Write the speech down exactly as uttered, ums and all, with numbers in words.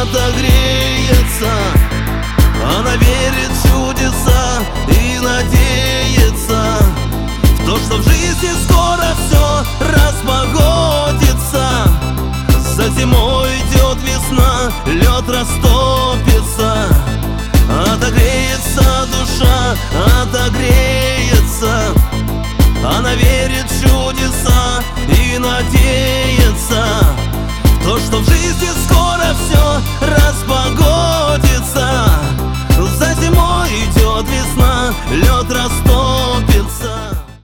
отогреется. Она верит в чудеса и надеется в то, что в жизни скоро все распогодится. За зимой идет весна, лед растопится. Отогреется душа, отогреется. Она верит в чудеса и надеется